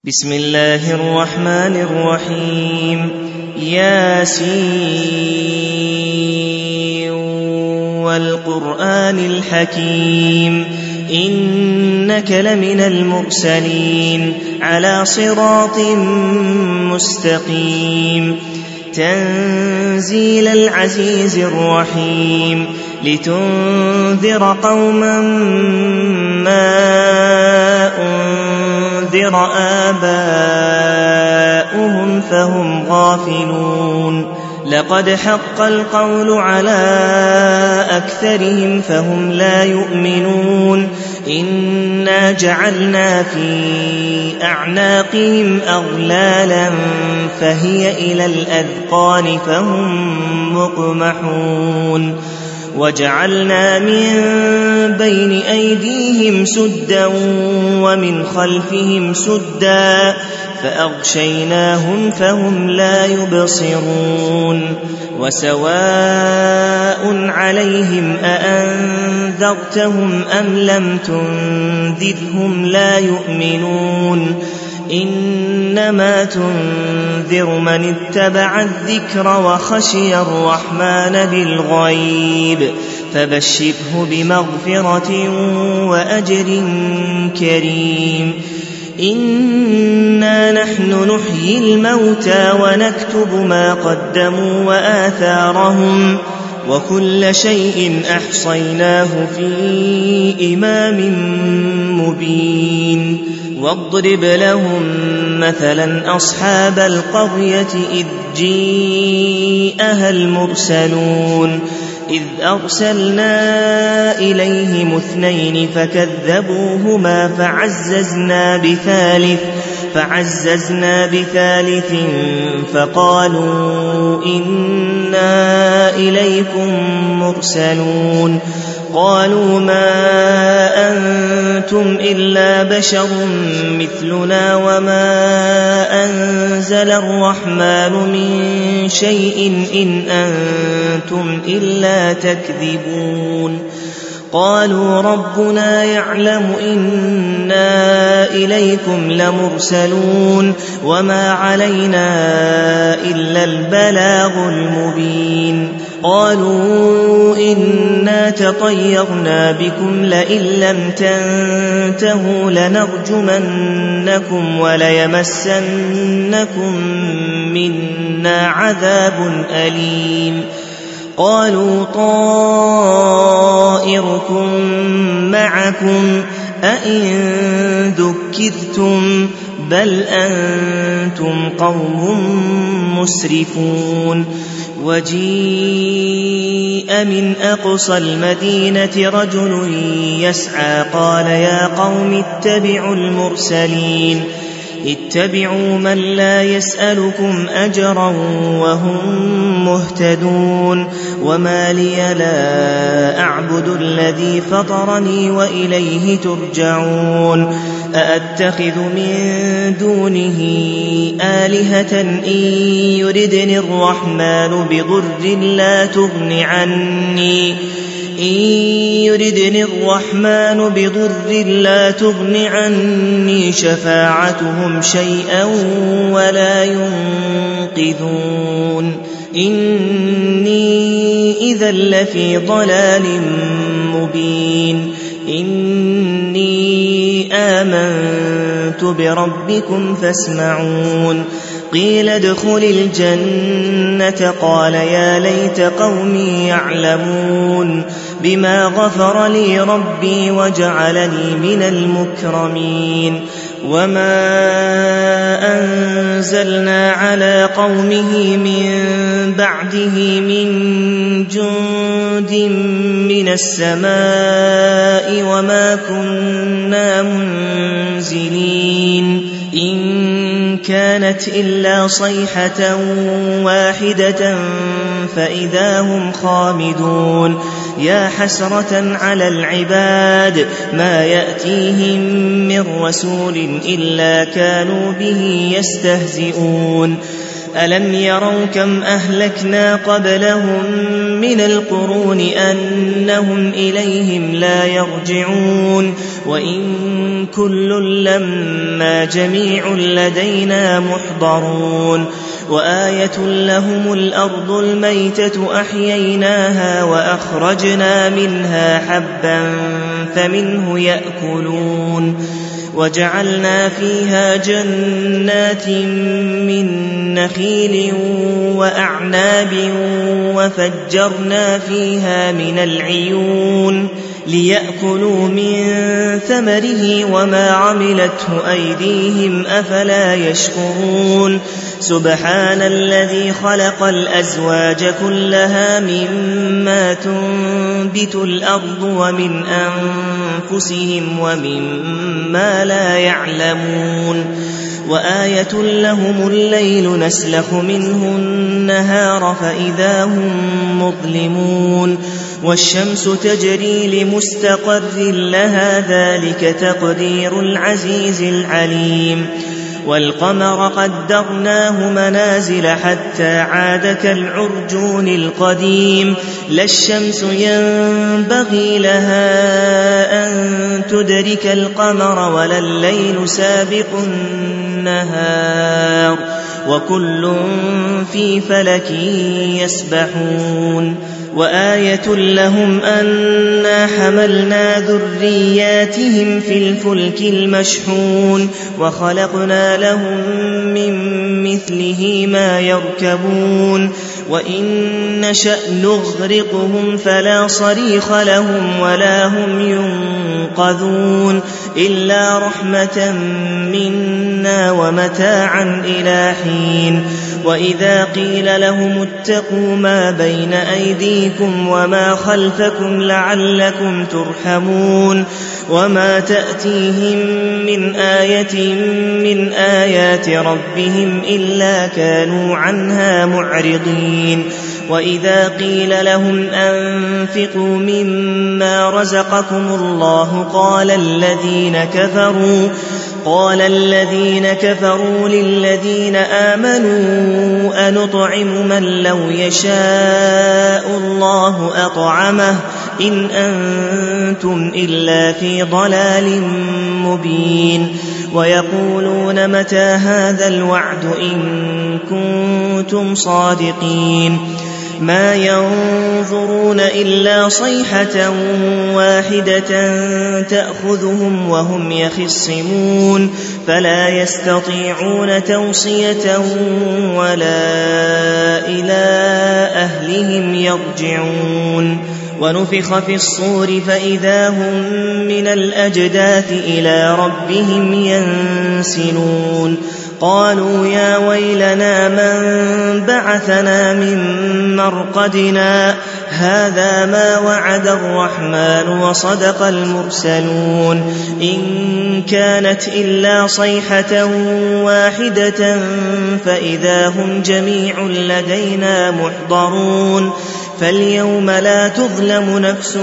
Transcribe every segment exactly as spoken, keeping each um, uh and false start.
بسم الله الرحمن الرحيم ياسين والقرآن الحكيم إنك لمن المرسلين على صراط مستقيم تنزيل العزيز الرحيم لتنذر قوما ما أنذر آباؤهم فهم غافلون لقد حق القول على أكثرهم فهم لا يؤمنون إنا جعلنا في أعناقهم أغلالا فهي إلى الأذقان فهم مقمحون وجعلنا من بين أيديهم سدا ومن خلفهم سدا فأغشيناهم فهم لا يبصرون وسواء عليهم أأنذرتهم أم لم تنذرهم لا يؤمنون إنما تنذر من اتبع الذكر وخشي الرحمن بالغيب فبشره بمغفرة وأجر كريم إنا نحن نحيي الموتى ونكتب ما قدموا وآثارهم وكل شيء أحصيناه في إمام مبين واضرب لهم مثلا أصحاب القرية إذ جيءها المرسلون إذ أرسلنا إليهم اثنين فكذبوهما فعززنا بثالث فعززنا بثالث فقالوا إنا إليكم مرسلون قالوا ما أنتم إلا بشر مثلنا وما أنزل الرحمن من شيء إن أنتم إلا تكذبون قالوا ربنا يعلم إنا إليكم لمرسلون وما علينا إلا البلاغ المبين قالوا إنا تطيرنا بكم لئن لم تنتهوا لنرجمنكم وليمسنكم منا عذاب أليم قالوا طائركم معكم أئن ذكرتم بل أنتم قوم مسرفون وجيء من أقصى المدينة رجل يسعى قال يا قوم اتبعوا المرسلين اتبعوا من لا يسألكم أجرا وهم مهتدون وما لي لا أعبد الذي فطرني وإليه ترجعون أأتخذ من دونه آلهة إن يردني الرحمن بضر لا تغن عني إن يردني الرحمن بضر لا تغن عني شفاعتهم شيئا ولا ينقذون إني إذا لفي ضلال مبين إني آمنت بربكم فاسمعون قيل ادخل الجنة قال يا ليت قومي يعلمون بما غفر لي ربي وجعلني من المكرمين وما أنزلنا على قومه من بعده من جند من السماء وما كنا منزلين إن كانت إلا صيحة واحدة فإذا هم خامدون يا حسرة على العباد ما يأتيهم من رسول إلا كانوا به يستهزئون ألم يروا كم أهلكنا قبلهم من القرون أنهم إليهم لا يرجعون وإن كل لما جميع لدينا محضرون وآية لهم الأرض الميتة أحييناها وأخرجنا منها حبا فمنه يأكلون وجعلنا فيها جنات من نخيل وأعناب وفجرنا فيها من العيون ليأكلوا من ثمره وما عملته أيديهم أفلا يشكرون سبحان الذي خلق الأزواج كلها مما تنبت الأرض ومن أنفسهم ومما لا يعلمون وآية لهم الليل نسلخ منه النهار فإذا هم مظلمون والشمس تجري لمستقر لها ذلك تقدير العزيز العليم والقمر قدرناه منازل حتى عاد كالعرجون القديم لا الشمس ينبغي لها أن تدرك القمر ولا الليل سابق النهار وكل في فلك يسبحون وآية لهم أنا حملنا ذرياتهم في الفلك المشحون وخلقنا لهم من مثله ما يركبون وإن نشأ نغرقهم فلا صريخ لهم ولا هم ينقذون إلا رحمة منا ومتاعا إلى حين وإذا قيل لهم اتقوا ما بين أيديكم وما خلفكم لعلكم ترحمون وما تأتيهم من آية من آيات ربهم إلا كانوا عنها معرضين وإذا قيل لهم أنفقوا مما رزقكم الله قال الذين كفروا قال الذين كفروا للذين آمنوا أنطعم من لو يشاء الله أطعمه إن أنتم إلا في ضلال مبين ويقولون متى هذا الوعد إن كنتم صادقين ما ينظرون إلا صيحة واحدة تأخذهم وهم يخصمون فلا يستطيعون توصية ولا إلى أهلهم يرجعون ونفخ في الصور فإذا هم من الأجداث إلى ربهم ينسلون قالوا يا ويلنا من بعثنا من مرقدنا هذا ما وعد الرحمن وصدق المرسلون إن كانت إلا صيحة واحدة فإذا هم جميع لدينا محضرون فاليوم لا تظلم نفس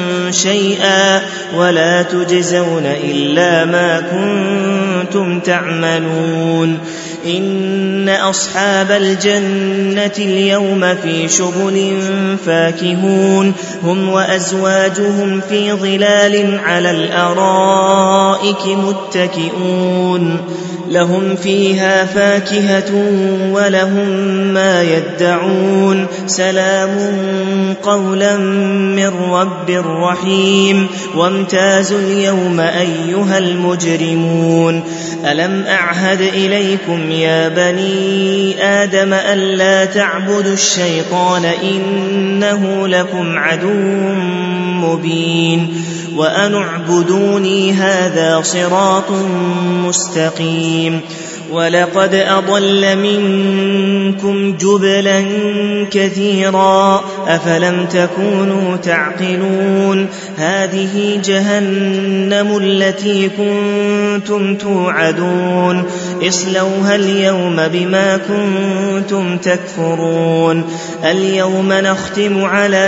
شيئا ولا تجزون إلا ما كنتم تعملون إن أصحاب الجنة اليوم في شغل فاكهون هم وأزواجهم في ظلال على الأرائك متكئون لهم فيها فاكهة ولهم ما يدعون سلام قولا من رب رحيم وامتازوا اليوم أيها المجرمون ألم أعهد إليكم يا بني آدم ألا تعبدوا الشيطان إنه لكم عدو مبين وأن اعبدوني هذا صراط مستقيم ولقد أضل منكم جبلا كثيرا أفلم تكونوا تعقلون هذه جهنم التي كنتم توعدون اصلوها اليوم بما كنتم تكفرون اليوم نختم على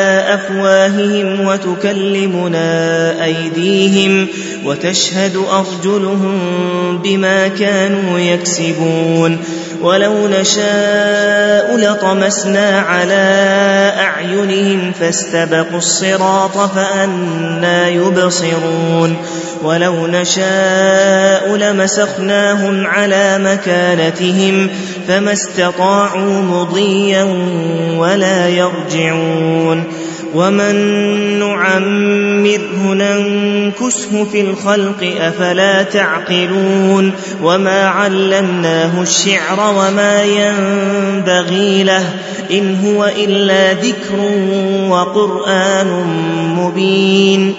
أفواههم وتكلمنا أيديهم وتشهد أرجلهم بما كانوا يكسبون ولو نشاء لطمسنا على أعينهم فاستبقوا الصراط فأنى يبصرون ولو نشاء لمسخناهم على مكانتهم فما استطاعوا مضيا ولا يرجعون ومن نعمره ننكسه في الخلق أفلا تعقلون وما علمناه الشعر وما ينبغي له إن هو إلا ذكر وقرآن مبين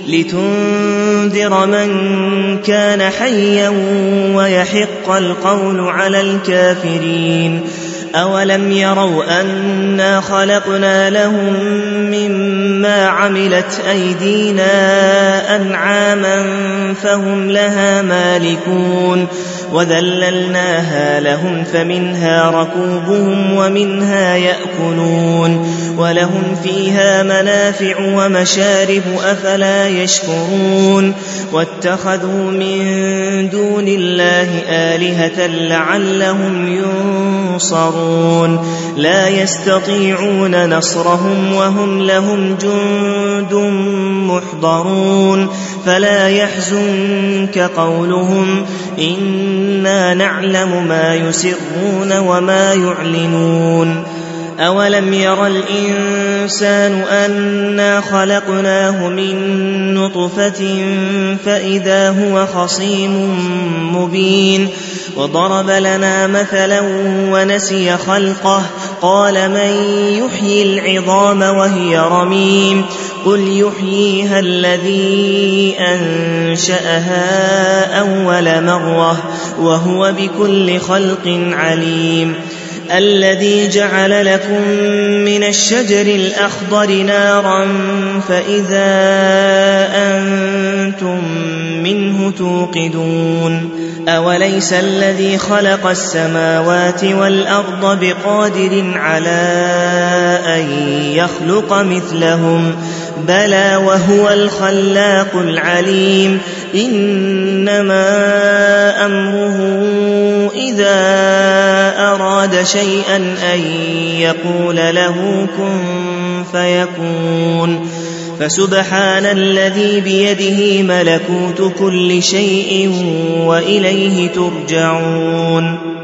لتنذر من كان حيا ويحق القول على الكافرين أولم يروا أنا خلقنا لهم مما عملت أيدينا أنعاما فهم لها مالكون وذللناها لهم فمنها ركوبهم ومنها يأكلون ولهم فيها منافع ومشارب أفلا يشكرون واتخذوا من دون الله آلهة لعلهم ينصرون لا يستطيعون نصرهم وهم لهم جند محضرون فلا يحزنك قولهم إنا نعلم ما يسرون وما يعلنون أولم ير الإنسان أنا خلقناه من نطفة فإذا هو خصيم مبين وضرب لنا مثلا ونسي خلقه قال من يحيي العظام وهي رميم قل يحييها الذي أنشأها أول مرة وهو بكل خلق عليم الذي جعل لكم من الشجر الأخضر نارا فإذا أنتم منه توقدون أوليس الذي خلق السماوات والأرض بقادر على أن يخلق مثلهم بلى وهو الخلاق العليم إنما أمره إذا أراد شيئا أن يقول له كن فيكون فسبحان الذي بيده ملكوت كل شيء وإليه ترجعون